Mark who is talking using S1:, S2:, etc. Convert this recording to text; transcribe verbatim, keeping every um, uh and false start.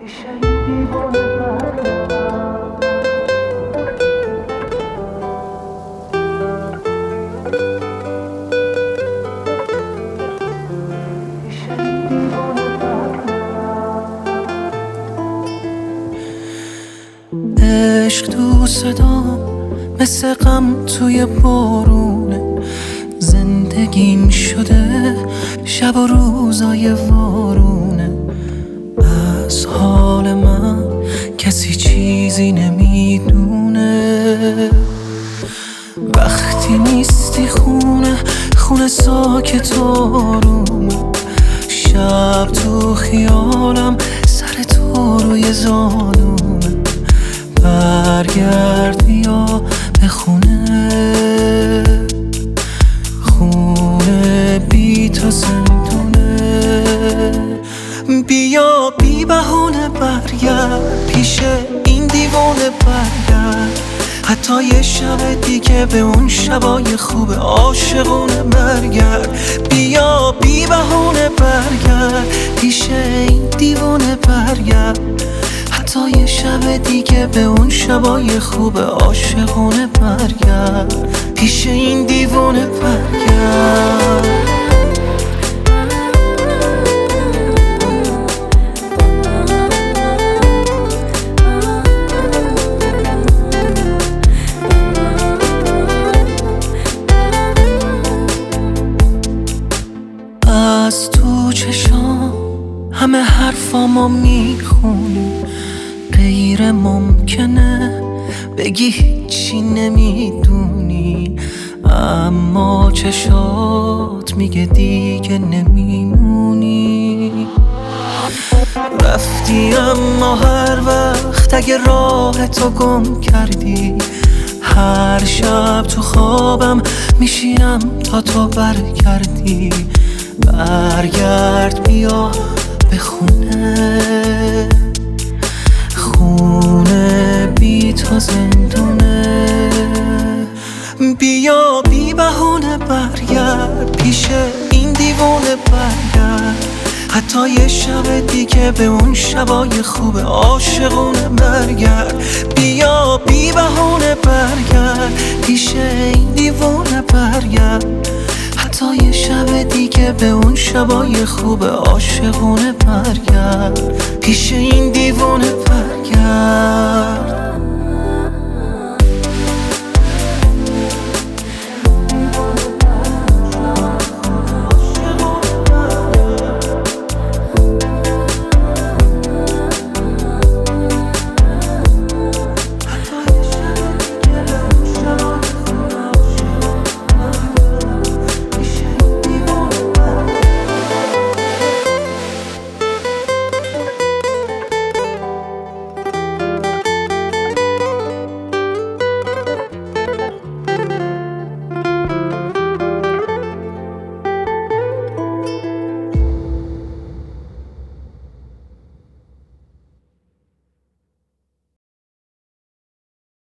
S1: عشق تو صدام مثل غم توی بارونه، زندگیم شده شب و روزای وارونه. از حال من کسی چیزی نمیدونه، وقتی نیستی خونه خونه ساکت آرومه. شب تو خیالم سر تو روی زانومه. برگرد بیا به خونه، خونه بی تو زندونه. بیا بی بهونه برگرد پیش این دیوانه برگرد، حتی یه شب دیگه به اون شبای خوب عاشقونه برگرد. بیا بی بهونه برگرد پیش این دیوانه برگرد، حتی یه شب دیگه به اون شبای خوب عاشقونه برگرد، پیش این دیوانه برگرد. از تو چشام همه حرفامو میخونی، غیر ممکنه بگی هیچی نمیدونی، اما چشات میگه دیگه نمیمونی. رفتی اما هر وقت اگه راه تو گم کردی، هر شب تو خوابم میشینم تا تو برگردی. برگرد بیا به خونه، خونه بی تو زندونه. بیا بی بهونه برگرد پیش این دیوانه برگرد، حتی یه شب دیگه به اون شبای خوب عاشقونه برگرد. بیا بی بهونه برگرد پیش این دیوانه برگرد، حتی یه شب دیگه به اون شبای خوب عاشقونه برگرد، پیش این دیوانه برگرد.